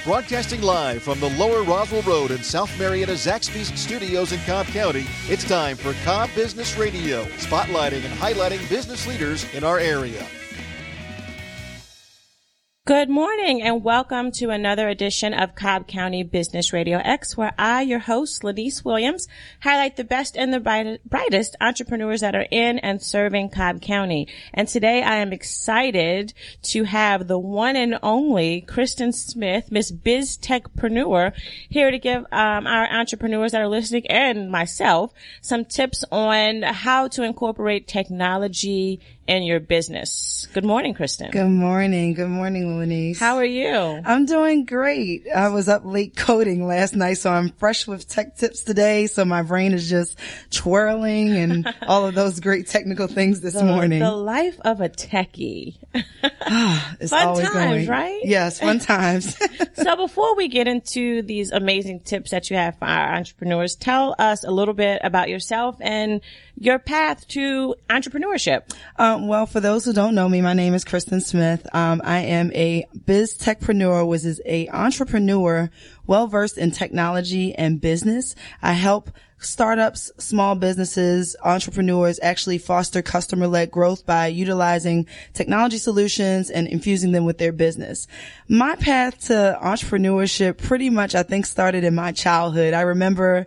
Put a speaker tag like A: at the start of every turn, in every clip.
A: Broadcasting live from the Lower Roswell Road in South Marietta Zaxby's studios in Cobb County, it's time for Cobb Business Radio, spotlighting and highlighting business leaders in our area.
B: Good morning and welcome to another edition of Cobb County Business Radio X, where I, your host, Ladise Williams, highlight the best and the brightest entrepreneurs that are in and serving Cobb County. And today I am excited to have the one and only Kristen Smith, Miss Biz Techpreneur, here to give our entrepreneurs that are listening and myself some tips on how to incorporate technology in your business. Good morning, Kristen.
C: Good morning. Good morning, Ladise.
B: How are you?
C: I'm doing great. I was up late coding last night, so I'm fresh with tech tips today. So my brain is just twirling and all of those great technical things this morning.
B: The life of a techie.
C: It's
B: fun
C: always
B: times,
C: going.
B: Right?
C: Yes, fun times.
B: So before we get into these amazing tips that you have for our entrepreneurs, tell us a little bit about yourself and your path to entrepreneurship.
C: Well, for those who don't know me, my name is Kristen Smith. I am a biz techpreneur, which is a entrepreneur well-versed in technology and business. I help startups, small businesses, entrepreneurs actually foster customer-led growth by utilizing technology solutions and infusing them with their business. My path to entrepreneurship pretty much, I think, started in my childhood. I remember,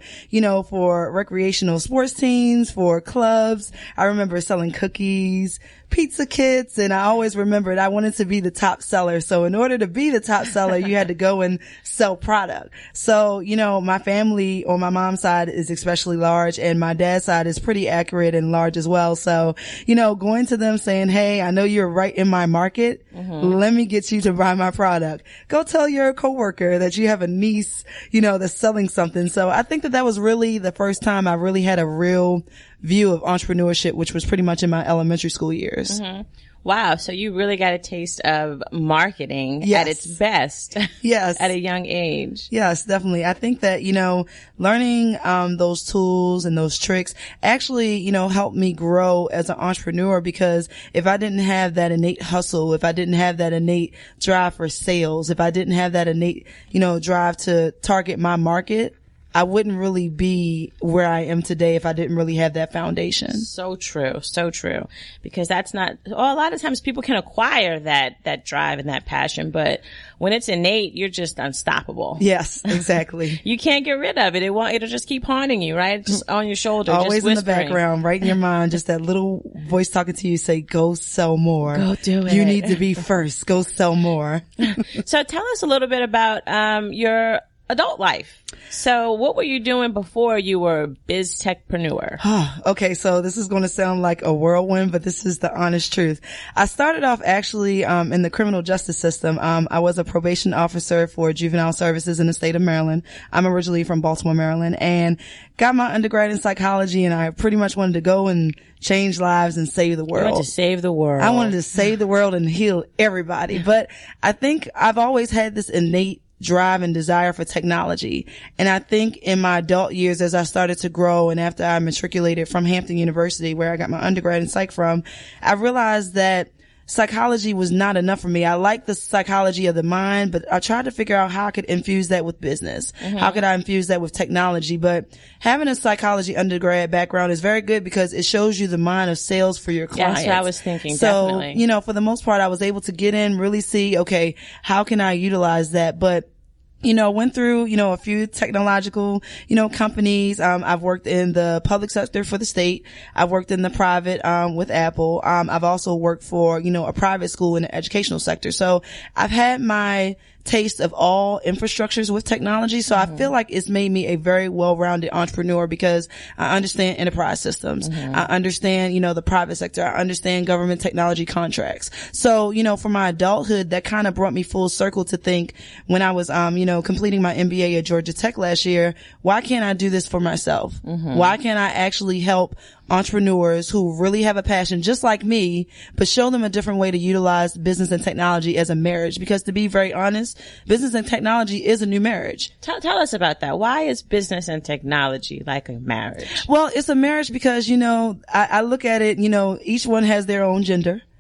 C: for recreational sports teams, for clubs, I remember selling cookies, pizza kits, and I always remembered I wanted to be the top seller. So in order to be the top seller, you had to go and sell product. So, my family on my mom's side is especially large, and my dad's side is pretty accurate and large as well. So, going to them saying, hey, I know you're right in my market. Let me get you to buy my product. Go tell your coworker that you have a niece, that's selling something. So I think that was really the first time I really had a real view of entrepreneurship, which was pretty much in my elementary school years.
B: Wow. So you really got a taste of marketing at its best.
C: Yes.
B: At a young age.
C: Yes, definitely. I think that, learning, those tools and those tricks actually, helped me grow as an entrepreneur, because if I didn't have that innate hustle, if I didn't have that innate drive for sales, if I didn't have that innate, drive to target my market, I wouldn't really be where I am today if I didn't really have that foundation.
B: So true. So true. Because that's not, a lot of times people can acquire that drive and that passion, but when it's innate, you're just unstoppable.
C: Yes, exactly.
B: You can't get rid of it. It'll just keep haunting you, right? Just on your shoulder.
C: Always
B: just
C: in the background, right in your mind, just that little voice talking to you say, go sell more.
B: Go do it.
C: You need to be first. Go sell more.
B: So tell us a little bit about, your adult life. So what were you doing before you were a biz techpreneur?
C: Okay, so this is going to sound like a whirlwind, but this is the honest truth. I started off actually in the criminal justice system. I was a probation officer for juvenile services in the state of Maryland. I'm originally from Baltimore, Maryland, and got my undergrad in psychology, and I pretty much wanted to go and change lives and save the world.
B: You wanted to save the world.
C: I wanted to save the world and heal everybody. But I think I've always had this innate drive and desire for technology. And I think in my adult years, as I started to grow and after I matriculated from Hampton University, where I got my undergrad in psych from, I realized that psychology was not enough for me. I liked the psychology of the mind, but I tried to figure out how I could infuse that with business. How could I infuse that with technology? But having a psychology undergrad background is very good because it shows you the mind of sales for your clients.
B: That's what I was thinking,
C: so,
B: definitely.
C: For the most part, I was able to get in, really see, okay, how can I utilize that? But went through, a few technological, companies. I've worked in the public sector for the state. I've worked in the private, with Apple. I've also worked for, a private school in the educational sector. So I've had my taste of all infrastructures with technology. So I feel like it's made me a very well-rounded entrepreneur because I understand enterprise systems. I understand, the private sector. I understand government technology contracts. So, for my adulthood, that kind of brought me full circle to think when I was, completing my MBA at Georgia Tech last year, why can't I do this for myself? Why can't I actually help entrepreneurs who really have a passion just like me, but show them a different way to utilize business and technology as a marriage? Because to be very honest, business and technology is a new marriage.
B: Tell us about that. Why is business and technology like a marriage?
C: Well, it's a marriage because, I look at it, each one has their own gender.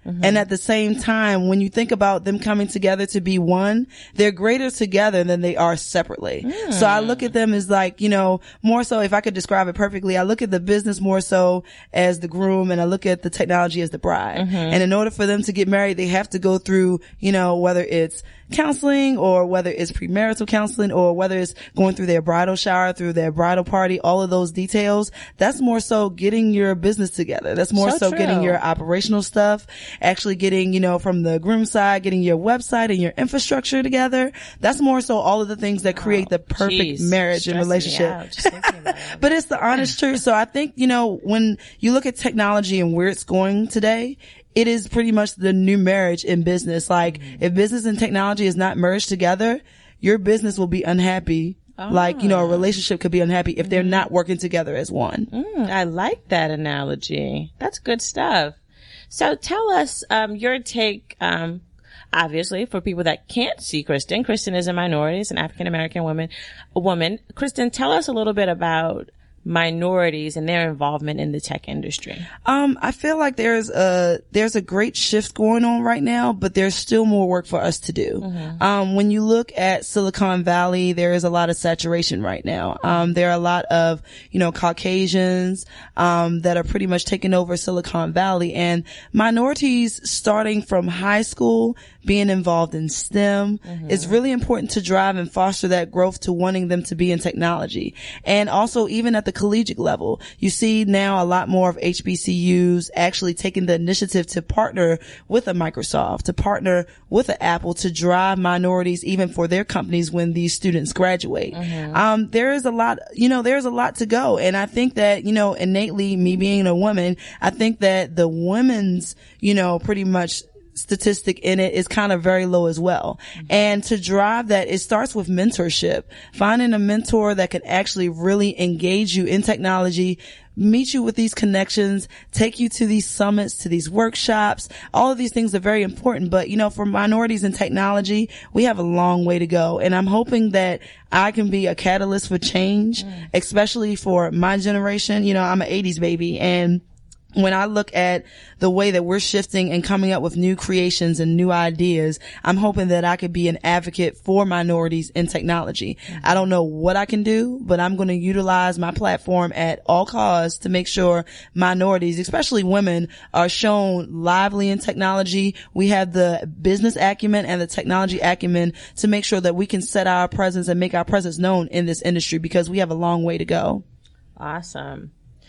C: And at the same time, when you think about them coming together to be one, they're greater together than they are separately. So I look at them as like, you know, more so, if I could describe it perfectly, I look at the business more so as the groom, and I look at the technology as the bride. And in order for them to get married, they have to go through, you know, whether it's counseling or whether it's premarital counseling or whether it's going through their bridal shower, through their bridal party, all of those details. That's more so getting your business together. That's more so getting your operational stuff, actually getting, you know, from the groom side, getting your website and your infrastructure together. That's more so all of the things that create the perfect marriage and relationship. But it's the honest truth. So I think, you know, when you look at technology and where it's going today, it is pretty much the new marriage in business. Like, if business and technology is not merged together, your business will be unhappy. Like, you know, a relationship could be unhappy if they're not working together as one.
B: I like that analogy. That's good stuff. So tell us, your take, obviously, for people that can't see Kristen. Kristen is a minority, is an African-American woman. Kristen, tell us a little bit about minorities and their involvement in the tech industry.
C: I feel like there's a great shift going on right now, but there's still more work for us to do. When you look at Silicon Valley, there is a lot of saturation right now. There are a lot of, you know, Caucasians, that are pretty much taking over Silicon Valley, and minorities starting from high school, being involved in STEM. It's really important to drive and foster that growth to wanting them to be in technology. And also, even at the collegiate level, you see now a lot more of HBCUs actually taking the initiative to partner with a Microsoft, to partner with an Apple, to drive minorities even for their companies when these students graduate. There is a lot, you know, there's a lot to go. And I think that, you know, innately, me being a woman, I think that the women's, you know, pretty much statistic in it is kind of very low as well. And to drive that, it starts with mentorship, finding a mentor that can actually really engage you in technology, meet you with these connections, take you to these summits, to these workshops. All of these things are very important. But, you know, for minorities in technology, we have a long way to go. And I'm hoping that I can be a catalyst for change, especially for my generation. You know, I'm an 80s baby, and when I look at the way that we're shifting and coming up with new creations and new ideas, I'm hoping that I could be an advocate for minorities in technology. I don't know what I can do, but I'm going to utilize my platform at all costs to make sure minorities, especially women, are shown lively in technology. We have the business acumen and the technology acumen to make sure that we can set our presence and make our presence known in this industry, because we have a long way to go.
B: Awesome.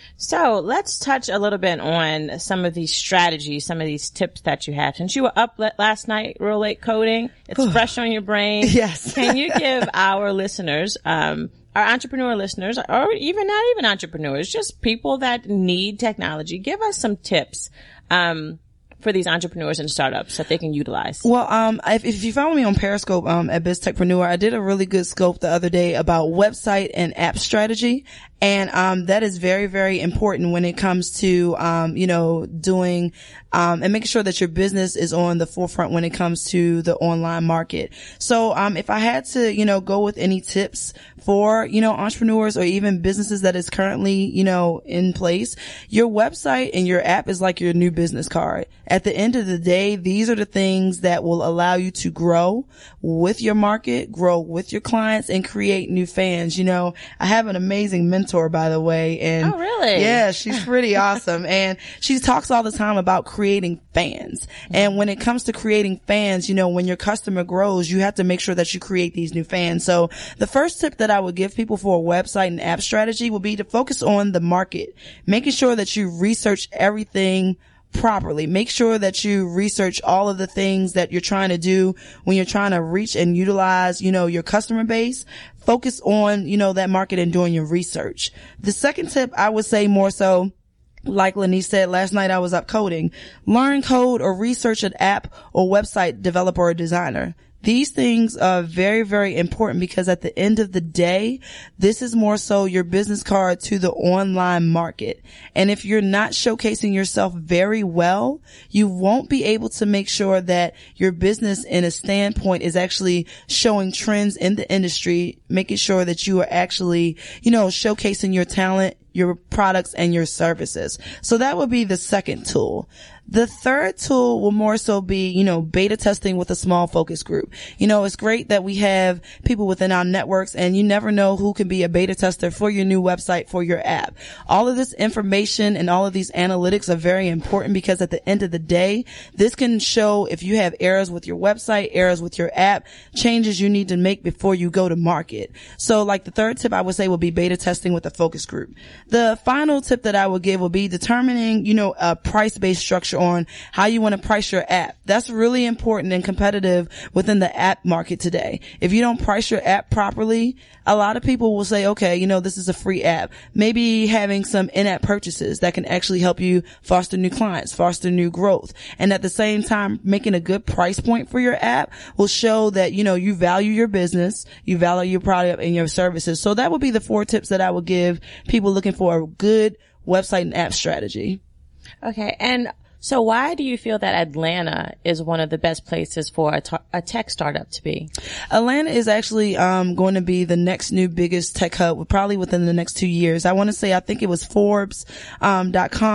B: So let's touch a little bit on some of these strategies, some of these tips that you have. Since you were up last night, real late coding, it's fresh on your brain.
C: Yes.
B: Can you give our listeners, our entrepreneur listeners, or even not even entrepreneurs, just people that need technology, give us some tips, for these entrepreneurs and startups that they can utilize?
C: Well, if you follow me on Periscope, at BizTechpreneur, I did a really good scope the other day about website and app strategy. And, that is very, very important when it comes to, you know, doing, and making sure that your business is on the forefront when it comes to the online market. So, if I had to, you know, go with any tips for, you know, entrepreneurs or even businesses that is currently, you know, in place, your website and your app is like your new business card. At the end of the day, these are the things that will allow you to grow with your market, grow with your clients, and create new fans. You know, I have an amazing mentor, by the way. And
B: oh, really?
C: Yeah, she's pretty awesome. And she talks all the time about creating fans. And when it comes to creating fans, you know, when your customer grows, you have to make sure that you create these new fans. So the first tip that I would give people for a website and app strategy would be to focus on the market, making sure that you research everything properly. Make sure that you research all of the things that you're trying to do when you're trying to reach and utilize, you know, your customer base. Focus on, you know, that market and doing your research. The second tip, I would say more so, like Lanice said, last night I was up coding. Learn code or research an app or website developer or designer. These things are very, very important, because at the end of the day, this is more so your business card to the online market. And if you're not showcasing yourself very well, you won't be able to make sure that your business in a standpoint is actually showing trends in the industry, making sure that you are actually, you know, showcasing your talent, your products, and your services. So that would be the second tool. The third tool will more so be, beta testing with a small focus group. It's great that we have people within our networks, and you never know who can be a beta tester for your new website, for your app. All of this information and all of these analytics are very important, because at the end of the day, this can show if you have errors with your website, errors with your app, changes you need to make before you go to market. So like the third tip I would say will be beta testing with a focus group. The final tip that I would give will be determining, a price-based structure on how you want to price your app. That's really important and competitive within the app market today. If you don't price your app properly, a lot of people will say, okay, this is a free app. Maybe having some in-app purchases that can actually help you foster new clients, foster new growth. And at the same time, making a good price point for your app will show that, you value your business, you value your product and your services. So that would be the 4 tips that I would give people looking for a good website and app strategy.
B: Okay. And so why do you feel that Atlanta is one of the best places for a tech startup to be?
C: Atlanta is actually going to be the next new biggest tech hub, probably within the next 2 years. I want to say, I think it was Forbes.com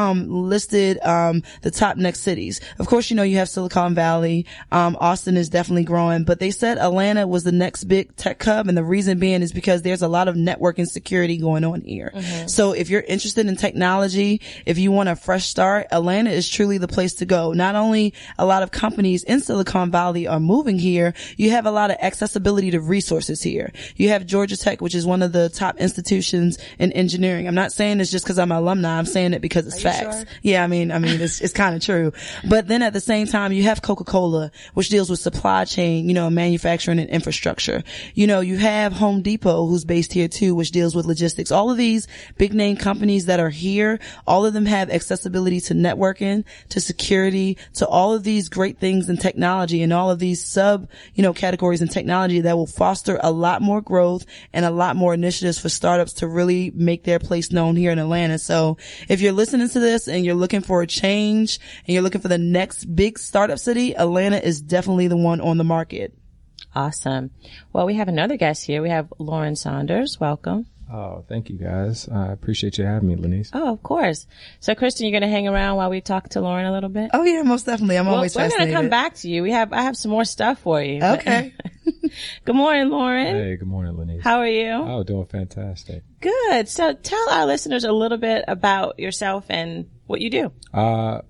C: listed the top next cities. Of course, you have Silicon Valley. Austin is definitely growing, but they said Atlanta was the next big tech hub, and the reason being is because there's a lot of networking security going on here. Mm-hmm. So if you're interested in technology, if you want a fresh start, Atlanta is truly the place to go. Not only a lot of companies in Silicon Valley are moving here, you have a lot of accessibility to resources here. You have Georgia Tech, which is one of the top institutions in engineering. I'm not saying this just because I'm an alumni. I'm saying it because it's facts. Sure? Yeah, I mean, it's kind of true. But then at the same time, you have Coca-Cola, which deals with supply chain, manufacturing and infrastructure. You have Home Depot, who's based here too, which deals with logistics. All of these big name companies that are here, all of them have accessibility to networking, to security, to all of these great things in technology, and all of these categories in technology that will foster a lot more growth and a lot more initiatives for startups to really make their place known here in Atlanta. So if you're listening to this and you're looking for a change and you're looking for the next big startup city, Atlanta is definitely the one on the market.
B: Awesome. Well, we have another guest here. We have Lauren Saunders. Welcome.
D: Oh, thank you, guys. I appreciate you having me, Lanice.
B: Oh, of course. So, Kristen, you're going to hang around while we talk to Lauren a little bit?
C: Oh, yeah, most definitely. I'm always fascinated.
B: We're going to come back to you. I have some more stuff for you.
C: Okay.
B: Good morning, Lauren.
D: Hey, good morning, Lanice.
B: How are you?
D: Oh, doing fantastic.
B: Good. So, tell our listeners a little bit about yourself and what you do.
D: I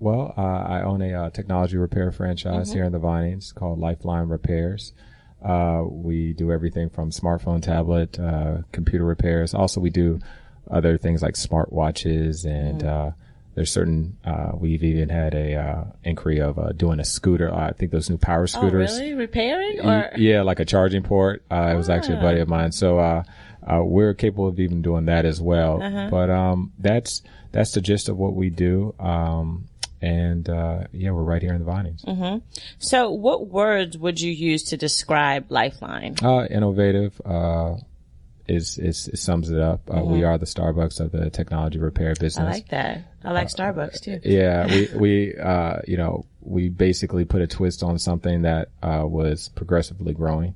D: own a technology repair franchise here in the Vinings called Lifeline Repairs. We do everything from smartphone, tablet, computer repairs. Also, we do other things like smartwatches, and there's certain, we've even had a inquiry of doing a scooter. I think those new power scooters.
B: Oh, really? Repairing? Or?
D: Yeah, like a charging port. It was actually a buddy of mine. So we're capable of even doing that as well. But that's the gist of what we do. We're right here in the Vinings.
B: Mm-hmm. So what words would you use to describe Lifeline?
D: Innovative, it sums it up. We are the Starbucks of the technology repair business.
B: I like that. I like Starbucks too.
D: Yeah, we basically put a twist on something that, was progressively growing.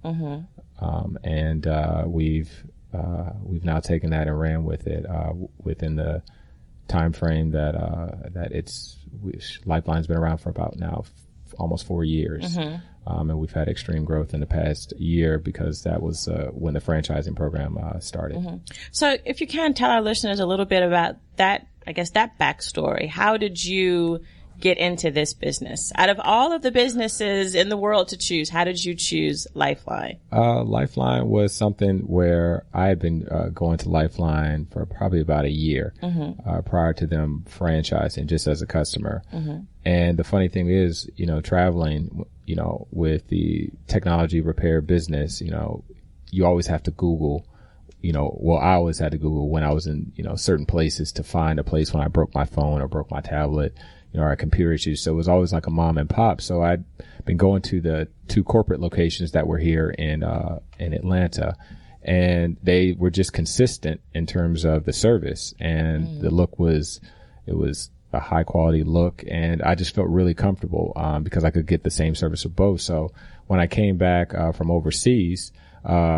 D: We've now taken that and ran with it, within the time frame that Lifeline's been around for about now almost 4 years. And we've had extreme growth in the past year because that was when the franchising program started.
B: So if you can tell our listeners a little bit about that, I guess that backstory. How did you get into this business? Out of all of the businesses in the world to choose, how did you choose Lifeline?
D: Lifeline was something where I had been going to Lifeline for probably about a year prior to them franchising just as a customer. And the funny thing is, traveling, with the technology repair business, you always have to Google. I always had to Google when I was in, certain places to find a place when I broke my phone or broke my tablet, or a computer issues. So it was always like a mom and pop. So I'd been going to the 2 corporate locations that were here in Atlanta, and they were just consistent in terms of the service, and the look was a high quality look, and I just felt really comfortable, because I could get the same service with both. So when I came back, from overseas,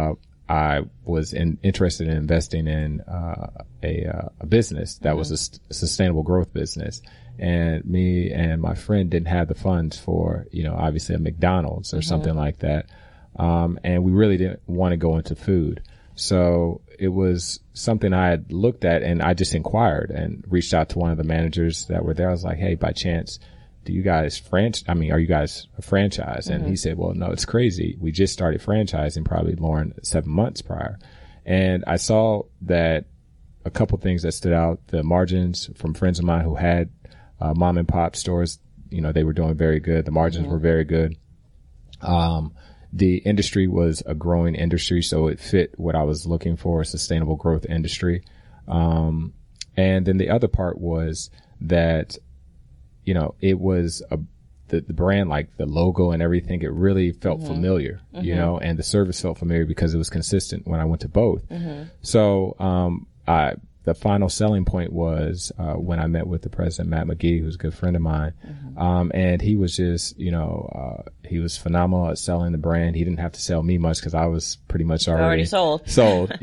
D: I was interested in investing in a business that was a sustainable growth business. And me and my friend didn't have the funds for, obviously a McDonald's or something like that. And we really didn't want to go into food. So it was something I had looked at, and I just inquired and reached out to one of the managers that were there. I was like, hey, by chance, are you guys a franchise? And he said, well, no, it's crazy. We just started franchising probably more than 7 months prior. And I saw that a couple things that stood out, the margins from friends of mine who had mom and pop stores, they were doing very good. The margins were very good. The industry was a growing industry, so it fit what I was looking for, a sustainable growth industry. And then the other part was that, it was the brand, like the logo and everything, it really felt familiar, and the service felt familiar because it was consistent when I went to both. So, the final selling point was, when I met with the president, Matt McGee, who's a good friend of mine. And he was just, he was phenomenal at selling the brand. He didn't have to sell me much because I was pretty much already
B: sold,
D: but,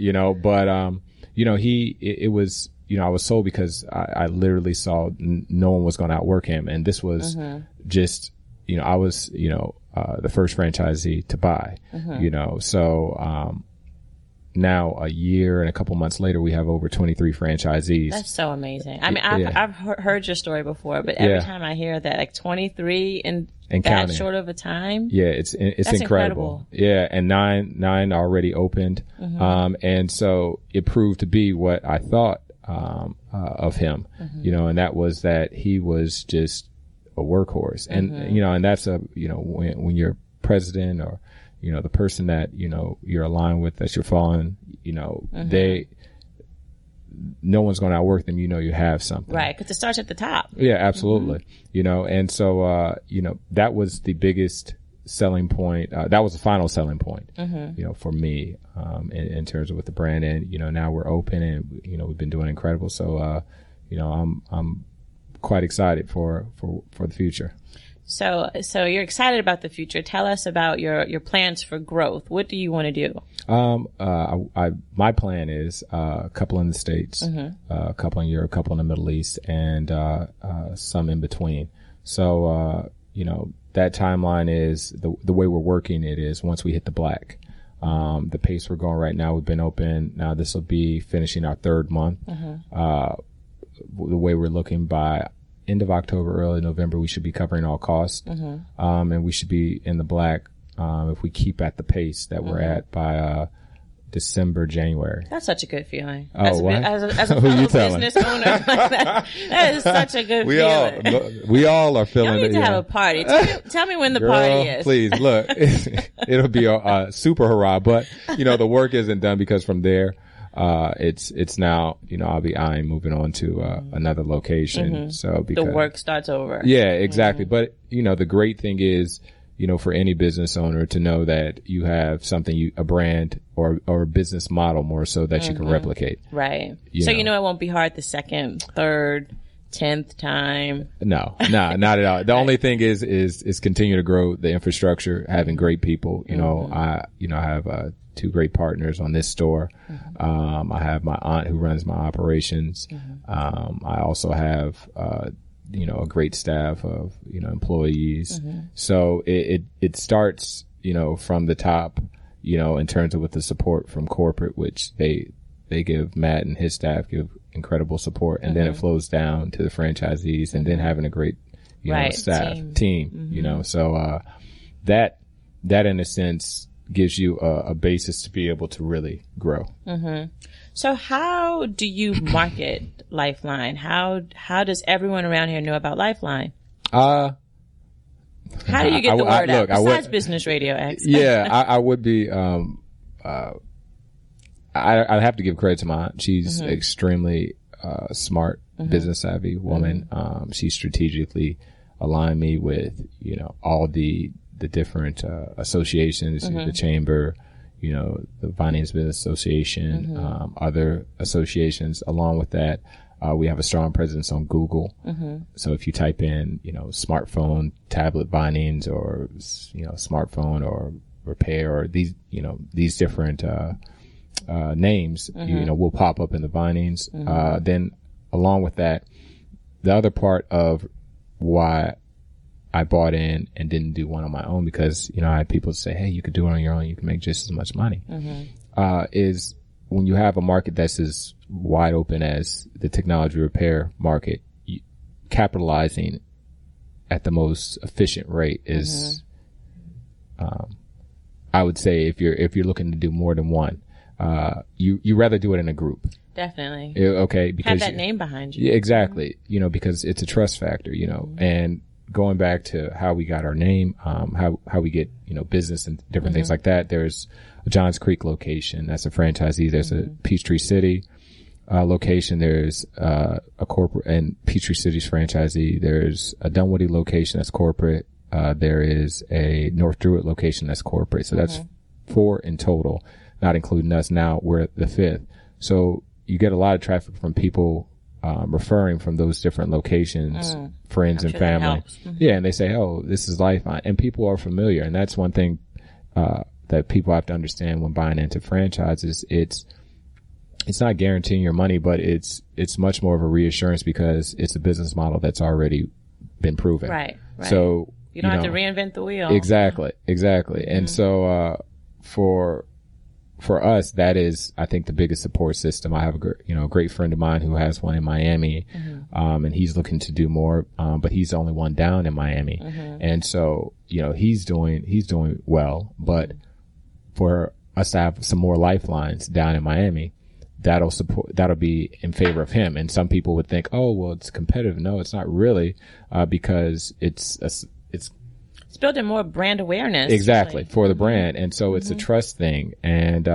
D: it was, I was sold because I literally saw no one was going to outwork him. And this was just, I was, the first franchisee to buy, so, now a year and a couple months later, we have over 23 franchisees.
B: That's so amazing. I mean, I've heard your story before, but every time I hear that, like 23 and that counting. Short of a time.
D: Yeah, it's incredible. Yeah. And nine already opened. And so it proved to be what I thought, of him, and that was that he was just a workhorse. And, and that's when you're president or, the person that, you're aligned with, that you're following, no one's going to outwork them. You have something.
B: Right. Because it starts at the top.
D: Yeah, absolutely. And so, that was the biggest selling point. That was the final selling point, for me, in terms of with the brand. And, now we're open and, we've been doing incredible. So, I'm quite excited for the future.
B: So you're excited about the future. Tell us about your plans for growth. What do you want to do?
D: My plan is, a couple in the States, a couple in Europe, a couple in the Middle East, and, some in between. So, that timeline is the way we're working it is once we hit the black. The pace we're going right now, we've been open. Now this will be finishing our third month. The way we're looking by end of October, early November, we should be covering all costs. And we should be in the black, if we keep at the pace that we're at by, December, January.
B: That's such a good feeling.
D: As
B: a fellow business owner, that is such a good feeling.
D: We all are feeling
B: it. You need to have a party. Tell me when the party is.
D: Please, look, it'll be a super hurrah, but, the work isn't done because from there, it's now, I'll be eyeing moving on to, another location. So because
B: the work starts over.
D: Yeah, exactly. But, the great thing is, for any business owner to know that you have something, a brand or a business model more so that you can replicate.
B: Right. So, it won't be hard the second, third, 10th time.
D: No, not at all. The only thing is continue to grow the infrastructure, having great people. I have, two great partners on this store. I have my aunt who runs my operations. I also have, a great staff of, employees. So it starts, from the top, in terms of with the support from corporate, which they give Matt and his staff give incredible support. And then it flows down to the franchisees and then having a great, staff team, so, that in a sense gives you a basis to be able to really grow.
B: So how do you market Lifeline? How does everyone around here know about Lifeline? How do you get the word out besides Business Radio X?
D: Yeah, I would be, I'd have to give credit to my aunt. She's extremely, smart, business savvy woman. She strategically aligned me with, all the different, associations, the chamber, the Finance Business Association, other associations. Along with that, we have a strong presence on Google. So if you type in, smartphone, tablet bindings or, smartphone or Repair or these different, names, will pop up in the Vinings. Then along with that, the other part of why I bought in and didn't do one on my own, because, I had people say, hey, you could do it on your own. You can make just as much money. Is when you have a market that's as wide open as the technology repair market, capitalizing at the most efficient rate is, I would say if you're looking to do more than one, you rather do it in a group.
B: Definitely.
D: Okay. Because
B: have that name behind you.
D: Yeah, exactly. Because it's a trust factor, and going back to how we got our name, how we get, business and different things like that. There's a Johns Creek location. That's a franchisee. There's a Peachtree City, location. There's, a corporate and Peachtree City's franchisee. There's a Dunwoody location that's corporate. There is a North Druid location that's corporate. So that's 4 in total, not including us. Now we're the 5th. So you get a lot of traffic from people, referring from those different locations, friends and family. Yeah. And they say, oh, this is Lifeline. And people are familiar. And that's one thing, that people have to understand when buying into franchises. It's not guaranteeing your money, but it's much more of a reassurance because it's a business model that's already been proven.
B: Right.
D: So
B: you don't have to reinvent the wheel.
D: Exactly. And so, for us, that is, I think, the biggest support system. I have a great friend of mine who has one in Miami, and he's looking to do more, but he's the only one down in Miami. And so, he's doing well, but for us to have some more lifelines down in Miami, that'll be in favor of him. And some people would think, oh, well, it's competitive. No, it's not really, because it's
B: building more brand awareness.
D: Exactly.
B: Really.
D: For the brand. And so it's a trust thing. And,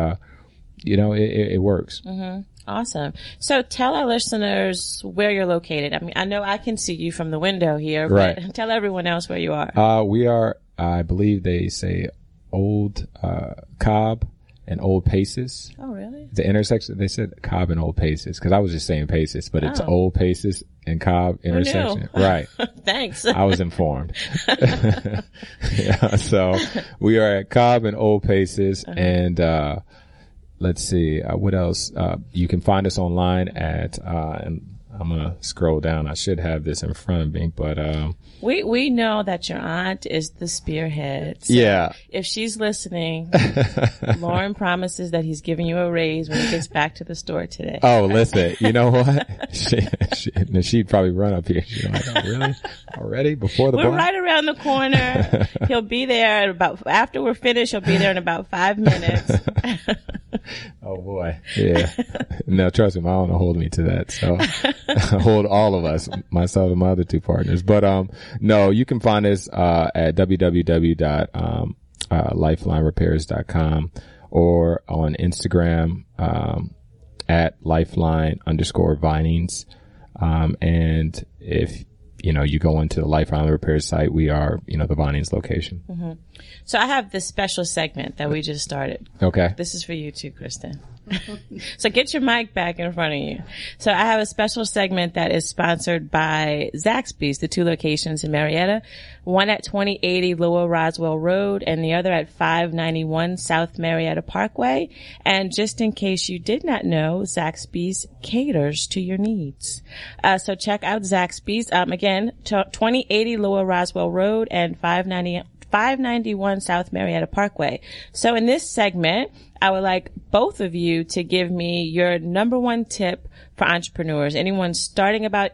D: it works.
B: Awesome. So tell our listeners where you're located. I mean, I know I can see you from the window here, but tell everyone else where you are.
D: We are, I believe they say Old, Cobb and Old Paces.
B: Oh, really?
D: The intersection, they said Cobb and Old Paces, because I was just saying Paces, but it's Old Paces and Cobb intersection. Right.
B: Thanks.
D: I was informed. Yeah, so we are at Cobb and Old Paces, and let's see, what else? You can find us online at, and I'm gonna scroll down. I should have this in front of me, but
B: we know that your aunt is the spearhead. So
D: yeah.
B: If she's listening, Lauren promises that he's giving you a raise when he gets back to the store today.
D: Oh, listen, you know what? She'd probably run up here. She's like, oh, really? Already? Before the
B: We're right around the corner. He'll be there after we're finished, he'll be there in about 5 minutes.
D: Oh boy. Yeah. No, trust me, my owner hold me to that. So hold all of us, myself and my other 2 partners. But, no, you can find us, at www.lifelinerepairs.com or on Instagram, at lifeline_Vinings. And if, you go into the Lifeline Repairs site, we are, the Vinings location.
B: So I have this special segment that we just started.
D: Okay.
B: This is for you too, Kristen. So get your mic back in front of you. So I have a special segment that is sponsored by Zaxby's, the 2 locations in Marietta, one at 2080 Lower Roswell Road and the other at 591 South Marietta Parkway. And just in case you did not know, Zaxby's caters to your needs. So check out Zaxby's. Again, 2080 Lower Roswell Road and 591 South Marietta Parkway. So in this segment, I would like both of you to give me your number 1 tip for entrepreneurs. Anyone thinking about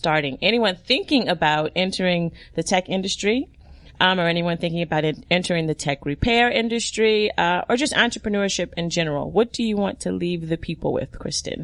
B: entering the tech industry, or anyone thinking about entering the tech repair industry, or just entrepreneurship in general. What do you want to leave the people with, Kristen?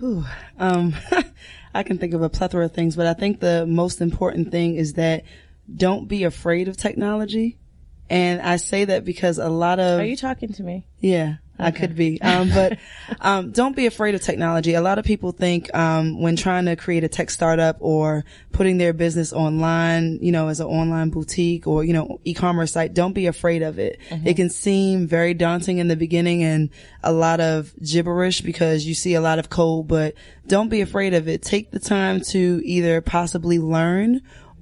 C: I can think of a plethora of things, but I think the most important thing is that don't be afraid of technology. And I say that because a lot of...
B: Are you talking to me?
C: Yeah, okay. I could be. But don't be afraid of technology. A lot of people think when trying to create a tech startup or putting their business online, as an online boutique or, e-commerce site, don't be afraid of it. It can seem very daunting in the beginning and a lot of gibberish because you see a lot of code, but don't be afraid of it. Take the time to either possibly learn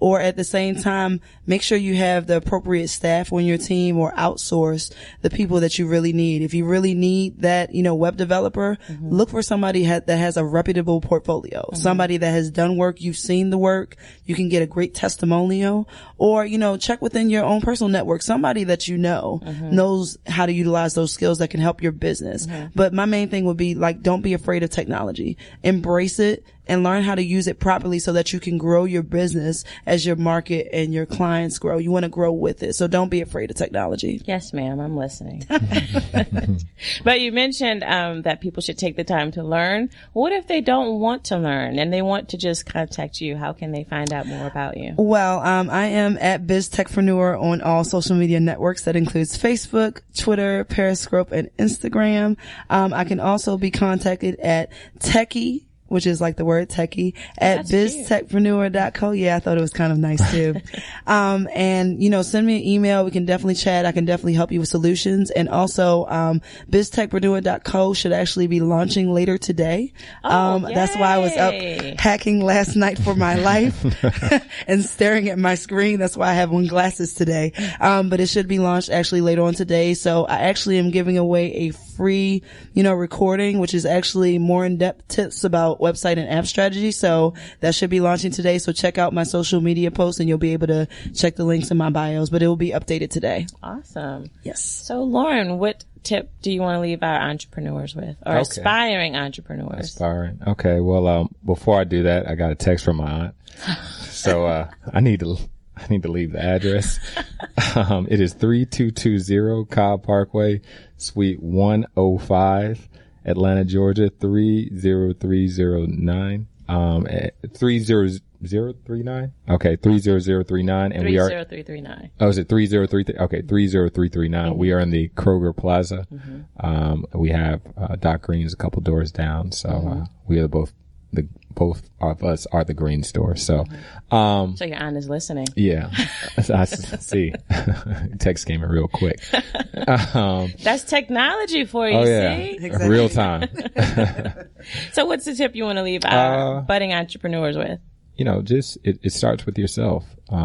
C: or at the same time, make sure you have the appropriate staff on your team or outsource the people that you really need. If you really need that, web developer, look for somebody that has a reputable portfolio, somebody that has done work. You've seen the work. You can get a great testimonial, or, check within your own personal network, somebody that knows how to utilize those skills that can help your business. But my main thing would be don't be afraid of technology. Embrace it and learn how to use it properly so that you can grow your business as your market and your clients grow. You want to grow with it. So don't be afraid of technology.
B: Yes, ma'am. I'm listening. But you mentioned that people should take the time to learn. What if they don't want to learn and they want to just contact you? How can they find out more about you?
C: Well, I am at BizTechpreneur on all social media networks. That includes Facebook, Twitter, Periscope, and Instagram. I can also be contacted at Techie, which is like the word techie, at biztechpreneur.co. Yeah, I thought it was kind of nice too. And, send me an email. We can definitely chat. I can definitely help you with solutions. And also, biztechpreneur.co should actually be launching later today. That's why I was up hacking last night for my life and staring at my screen. That's why I have on glasses today. But it should be launched actually later on today. So I actually am giving away a free, recording, which is actually more in-depth tips about website and app strategy. So that should be launching today. So check out my social media posts and you'll be able to check the links in my bios, but it will be updated today.
B: Awesome.
C: Yes.
B: So Lauren, what tip do you want to leave our entrepreneurs with, or aspiring entrepreneurs?
D: Aspiring. Okay. Well, before I do that, I got a text from my aunt. So, I need to leave the address. It is 3220 Cobb Parkway, Suite 105, Atlanta, Georgia, 30309. 30039? Okay, 30039. And
B: 30339.
D: Oh, is it 303? Okay, 30339. We are in the Kroger Plaza. We have, Doc Green's a couple doors down. So, we are both of us are the Green Store. So,
B: so your aunt is listening.
D: Yeah. I see. Text came in real quick.
B: That's technology for you, see?
C: Exactly.
D: Real time.
B: So what's the tip you want to leave our budding entrepreneurs with?
D: It starts with yourself.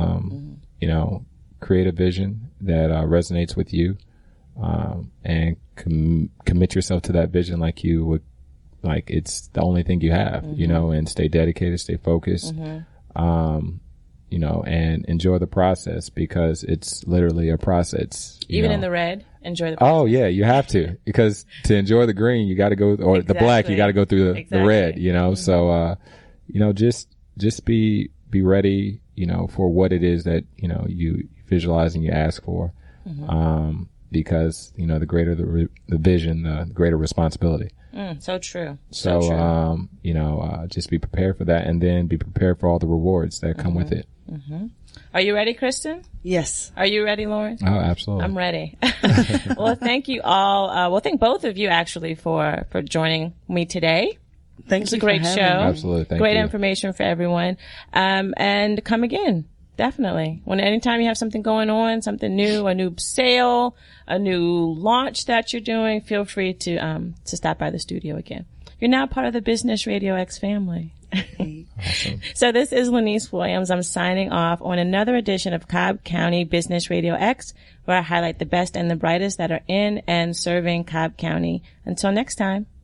D: Create a vision that resonates with you, and commit yourself to that vision like you would, like it's the only thing you have, and stay dedicated, stay focused, and enjoy the process, because it's literally a process.
B: Even in the red, enjoy the process.
D: Oh yeah, you have to, because to enjoy the green, you got to go, or the black, you got to go through the red, So, just be ready, for what it is that, you visualize and you ask for. Because, the greater the vision, the greater responsibility.
B: So true.
D: So true. Just be prepared for that, and then be prepared for all the rewards that come with it.
B: Are you ready, Kristen?
C: Yes.
B: Are you ready, Lauren?
D: Oh, absolutely.
B: I'm ready. Well, thank you all. Thank both of you actually for joining me today.
C: Thanks.
B: It's a great show.
D: Absolutely. Thank you.
B: Great information for everyone. And come again. Definitely. Anytime you have something going on, something new, a new sale, a new launch that you're doing, feel free to stop by the studio again. You're now part of the Business Radio X family.
D: Awesome.
B: So this is Lanice Williams. I'm signing off on another edition of Cobb County Business Radio X, where I highlight the best and the brightest that are in and serving Cobb County. Until next time.